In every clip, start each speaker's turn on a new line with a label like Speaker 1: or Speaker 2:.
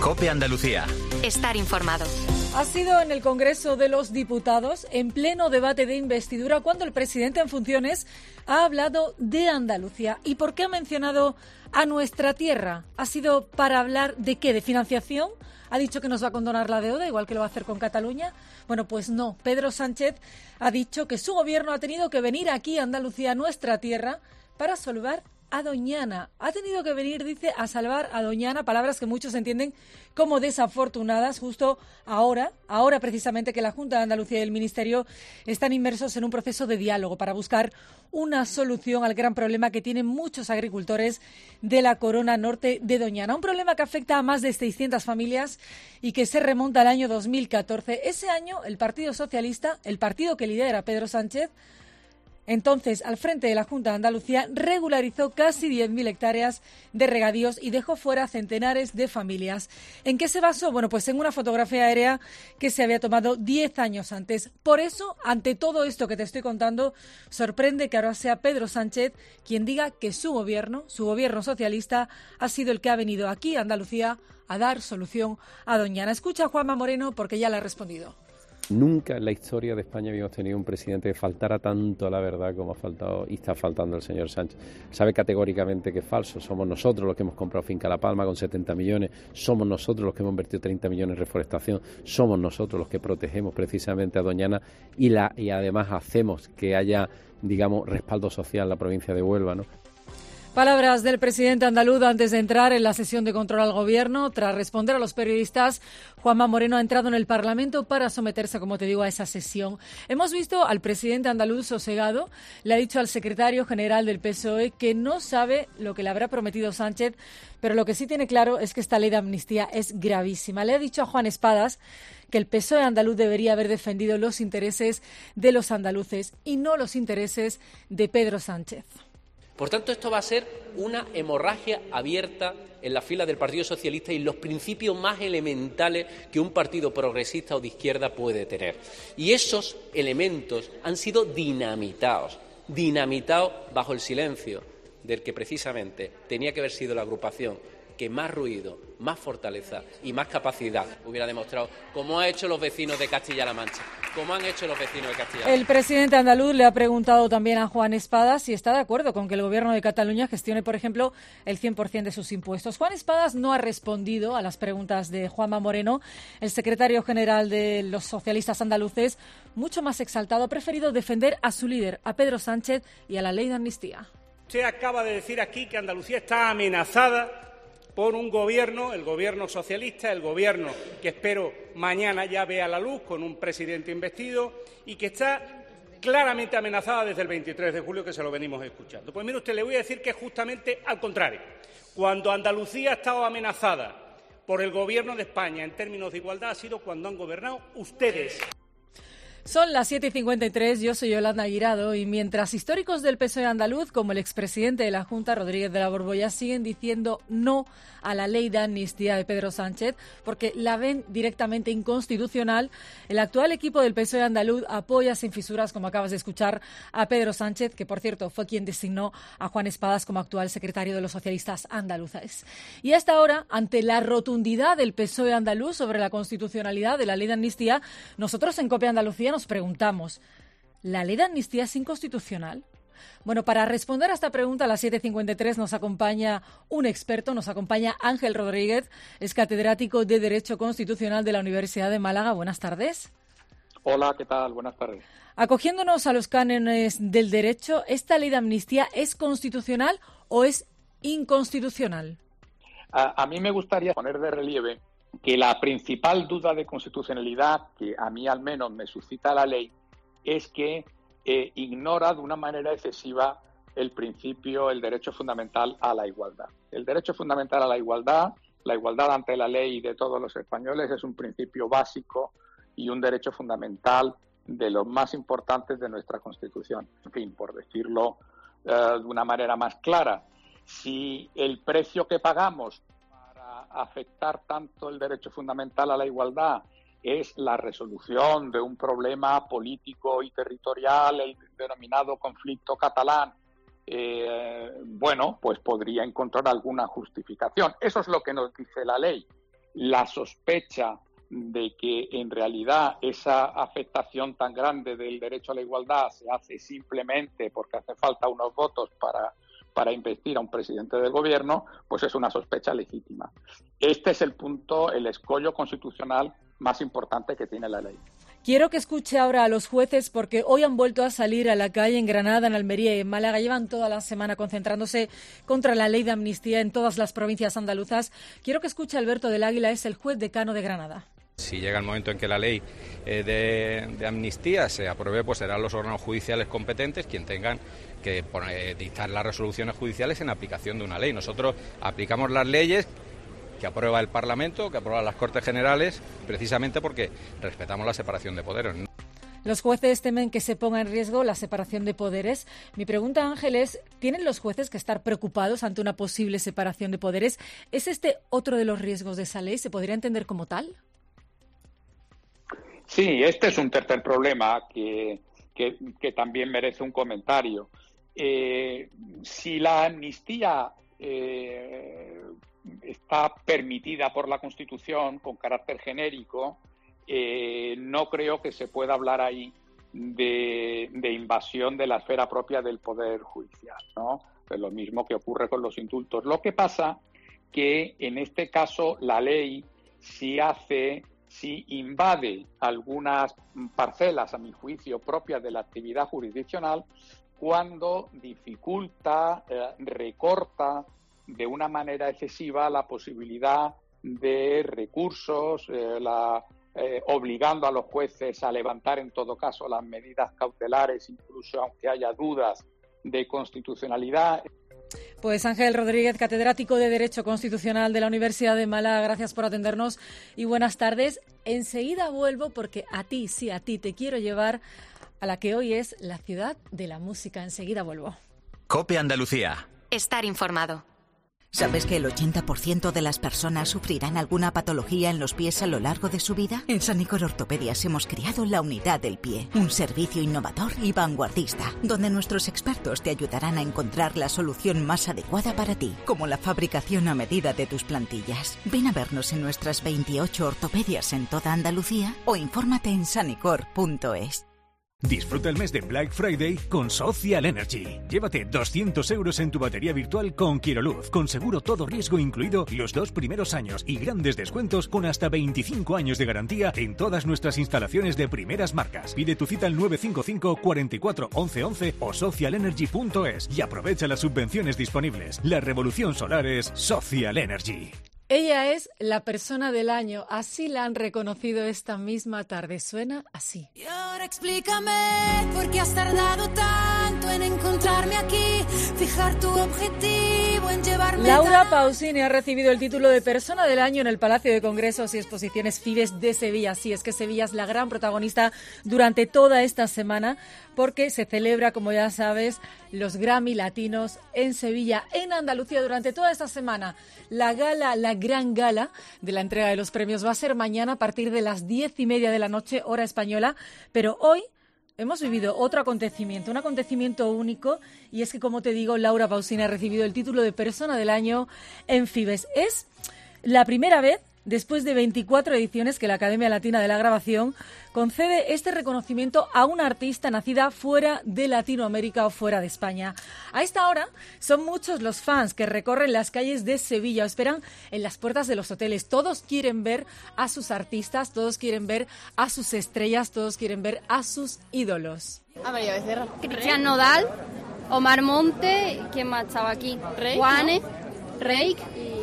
Speaker 1: COPE Andalucía.
Speaker 2: Estar informado.
Speaker 3: Ha sido en el Congreso de los Diputados, en pleno debate de investidura, cuando el presidente en funciones ha hablado de Andalucía. ¿Y por qué ha mencionado a nuestra tierra? ¿Ha sido para hablar de qué? ¿De financiación? ¿Ha dicho que nos va a condonar la deuda, igual que lo va a hacer con Cataluña? Bueno, pues no. Pedro Sánchez ha dicho que su gobierno ha tenido que venir aquí a Andalucía, a nuestra tierra, para salvar a Doñana. Ha tenido que venir, dice, a salvar a Doñana, palabras que muchos entienden como desafortunadas, justo ahora precisamente que la Junta de Andalucía y el Ministerio están inmersos en un proceso de diálogo para buscar una solución al gran problema que tienen muchos agricultores de la corona norte de Doñana. Un problema que afecta a más de 600 familias y que se remonta al año 2014. Ese año, el Partido Socialista, el partido que lidera Pedro Sánchez, entonces, al frente de la Junta de Andalucía, regularizó casi 10.000 hectáreas de regadíos y dejó fuera centenares de familias. ¿En qué se basó? Bueno, pues en una fotografía aérea que se había tomado 10 años antes. Por eso, ante todo esto que te estoy contando, sorprende que ahora sea Pedro Sánchez quien diga que su gobierno socialista, ha sido el que ha venido aquí a Andalucía a dar solución a Doñana. Escucha a Juanma Moreno porque ya le ha respondido.
Speaker 4: Nunca en la historia de España habíamos tenido un presidente que faltara tanto a la verdad como ha faltado y está faltando el señor Sánchez. Sabe categóricamente que es falso. Somos nosotros los que hemos comprado Finca La Palma con 70 millones, somos nosotros los que hemos invertido 30 millones en reforestación, somos nosotros los que protegemos precisamente a Doñana y además hacemos que haya, digamos, respaldo social en la provincia de Huelva, ¿no?
Speaker 3: Palabras del presidente andaluz antes de entrar en la sesión de control al Gobierno. Tras responder a los periodistas, Juanma Moreno ha entrado en el Parlamento para someterse, como te digo, a esa sesión. Hemos visto al presidente andaluz sosegado. Le ha dicho al secretario general del PSOE que no sabe lo que le habrá prometido Sánchez, pero lo que sí tiene claro es que esta ley de amnistía es gravísima. Le ha dicho a Juan Espadas que el PSOE andaluz debería haber defendido los intereses de los andaluces y no los intereses de Pedro Sánchez.
Speaker 5: Por tanto, esto va a ser una hemorragia abierta en la fila del Partido Socialista y los principios más elementales que un partido progresista o de izquierda puede tener. Y esos elementos han sido dinamitados bajo el silencio del que precisamente tenía que haber sido la agrupación que más ruido, más fortaleza y más capacidad hubiera demostrado, como han hecho los vecinos de Castilla-La Mancha. El
Speaker 3: presidente andaluz le ha preguntado también a Juan Espadas si está de acuerdo con que el Gobierno de Cataluña gestione, por ejemplo, el 100% de sus impuestos. Juan Espadas no ha respondido a las preguntas de Juanma Moreno. El secretario general de los socialistas andaluces, mucho más exaltado, ha preferido defender a su líder, a Pedro Sánchez, y a la ley de amnistía.
Speaker 6: Usted acaba de decir aquí que Andalucía está amenazada por un gobierno, el gobierno socialista, el gobierno que espero mañana ya vea la luz con un presidente investido y que está claramente amenazada desde el 23 de julio, que se lo venimos escuchando. Pues mire usted, le voy a decir que es justamente al contrario. Cuando Andalucía ha estado amenazada por el gobierno de España en términos de igualdad ha sido cuando han gobernado ustedes.
Speaker 3: Son las 7:53, yo soy Yolanda Guirado y mientras históricos del PSOE andaluz, como el expresidente de la Junta, Rodríguez de la Borbolla, siguen diciendo no a la ley de amnistía de Pedro Sánchez porque la ven directamente inconstitucional, el actual equipo del PSOE andaluz apoya sin fisuras, como acabas de escuchar, a Pedro Sánchez, que por cierto fue quien designó a Juan Espadas como actual secretario de los socialistas andaluces. Y hasta ahora, ante la rotundidad del PSOE andaluz sobre la constitucionalidad de la ley de amnistía, nosotros en COPE Andalucía nos preguntamos, ¿la ley de amnistía es inconstitucional? Bueno, para responder a esta pregunta a las 7:53 nos acompaña un experto, nos acompaña Ángel Rodríguez, es catedrático de Derecho Constitucional de la Universidad de Málaga. Buenas tardes.
Speaker 7: Hola, ¿qué tal? Buenas tardes.
Speaker 3: Acogiéndonos a los cánones del derecho, ¿esta ley de amnistía es constitucional o es inconstitucional?
Speaker 7: A mí me gustaría poner de relieve que la principal duda de constitucionalidad que a mí al menos me suscita la ley es que ignora de una manera excesiva el derecho fundamental a la igualdad. El derecho fundamental a la igualdad ante la ley de todos los españoles es un principio básico y un derecho fundamental de los más importantes de nuestra Constitución. En fin, por decirlo de una manera más clara, si el precio que pagamos para afectar tanto el derecho fundamental a la igualdad es la resolución de un problema político y territorial, el denominado conflicto catalán, bueno, pues podría encontrar alguna justificación. Eso es lo que nos dice la ley. la sospecha de que en realidad esa afectación tan grande del derecho a la igualdad se hace simplemente porque hace falta unos votos para investir a un presidente del gobierno, pues es una sospecha legítima. Este es el punto, el escollo constitucional más importante que tiene la ley.
Speaker 3: Quiero que escuche ahora a los jueces porque hoy han vuelto a salir a la calle en Granada, en Almería y en Málaga. Llevan toda la semana concentrándose contra la ley de amnistía en todas las provincias andaluzas. Quiero que escuche a Alberto del Águila, es el juez decano de Granada.
Speaker 1: Si llega el momento en que la ley de amnistía se apruebe, pues serán los órganos judiciales competentes quienes tengan que dictar las resoluciones judiciales en aplicación de una ley. Nosotros aplicamos las leyes que aprueba el Parlamento, que aprueban las Cortes Generales, precisamente porque respetamos la separación de poderes.
Speaker 3: Los jueces temen que se ponga en riesgo la separación de poderes. Mi pregunta, Ángel, es, ¿tienen los jueces que estar preocupados ante una posible separación de poderes? ¿Es este otro de los riesgos de esa ley? ¿Se podría entender como tal?
Speaker 7: Sí, este es un tercer problema que también merece un comentario. Si la amnistía está permitida por la Constitución con carácter genérico, no creo que se pueda hablar ahí de invasión de la esfera propia del Poder Judicial, ¿no? Es lo mismo que ocurre con los indultos. Lo que pasa que en este caso la ley si invade algunas parcelas, a mi juicio, propias de la actividad jurisdiccional, cuando dificulta, recorta de una manera excesiva la posibilidad de recursos, obligando a los jueces a levantar en todo caso las medidas cautelares, incluso aunque haya dudas de constitucionalidad.
Speaker 3: Pues Ángel Rodríguez, catedrático de Derecho Constitucional de la Universidad de Málaga, gracias por atendernos y buenas tardes. Enseguida vuelvo porque a ti te quiero llevar a la que hoy es la ciudad de la música. Enseguida vuelvo.
Speaker 2: COPE Andalucía.
Speaker 8: Estar informado.
Speaker 9: ¿Sabes que el 80% de las personas sufrirán alguna patología en los pies a lo largo de su vida? En Sanicor Ortopedias hemos creado la Unidad del Pie, un servicio innovador y vanguardista, donde nuestros expertos te ayudarán a encontrar la solución más adecuada para ti, como la fabricación a medida de tus plantillas. Ven a vernos en nuestras 28 ortopedias en toda Andalucía o infórmate en sanicor.es.
Speaker 10: Disfruta el mes de Black Friday con Social Energy. Llévate 200 euros en tu batería virtual con Quiroluz, con seguro todo riesgo incluido los 2 primeros años y grandes descuentos con hasta 25 años de garantía en todas nuestras instalaciones de primeras marcas. Pide tu cita al 955 44 11 11 o socialenergy.es y aprovecha las subvenciones disponibles. La revolución solar es Social Energy.
Speaker 3: Ella es la persona del año, así la han reconocido esta misma tarde. Suena así.
Speaker 11: Y ahora explícame por qué has tardado tanto en encontrarme aquí, fijar tu objetivo en llevarme.
Speaker 3: Laura Pausini ha recibido el título de Persona del Año en el Palacio de Congresos y Exposiciones Fibes de Sevilla. Sí, es que Sevilla es la gran protagonista durante toda esta semana porque se celebra, como ya sabes, los Grammy Latinos en Sevilla, en Andalucía, durante toda esta semana. La gran gala de la entrega de los premios va a ser mañana a partir de las 10:30 de la noche, hora española, pero hoy hemos vivido otro acontecimiento, un acontecimiento único, y es que, como te digo, Laura Pausini ha recibido el título de Persona del Año en Fibes. Es la primera vez, después de 24 ediciones, que la Academia Latina de la Grabación concede este reconocimiento a una artista nacida fuera de Latinoamérica o fuera de España. A esta hora son muchos los fans que recorren las calles de Sevilla o esperan en las puertas de los hoteles. Todos quieren ver a sus artistas, todos quieren ver a sus estrellas, todos quieren ver a sus ídolos.
Speaker 12: A María Becerra.
Speaker 13: Cristian Nodal, Omar Monte, ¿quién más estaba aquí? Juanes, Reik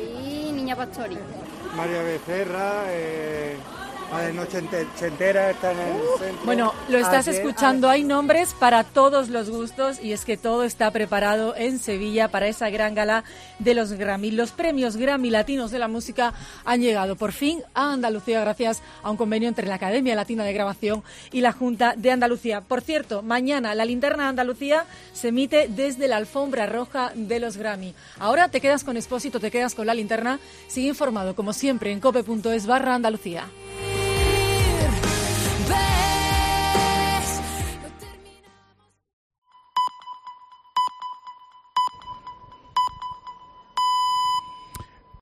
Speaker 13: y Niña Pastori.
Speaker 14: María Becerra, de Noche Entera está en el centro.
Speaker 3: Bueno, lo estás escuchando, hay nombres para todos los gustos y es que todo está preparado en Sevilla para esa gran gala de los Grammy. Los premios Grammy Latinos de la Música han llegado por fin a Andalucía gracias a un convenio entre la Academia Latina de Grabación y la Junta de Andalucía. Por cierto, mañana la linterna de Andalucía se emite desde la alfombra roja de los Grammy. Ahora te quedas con Expósito, te quedas con la linterna. Sigue informado como siempre en cope.es/Andalucía.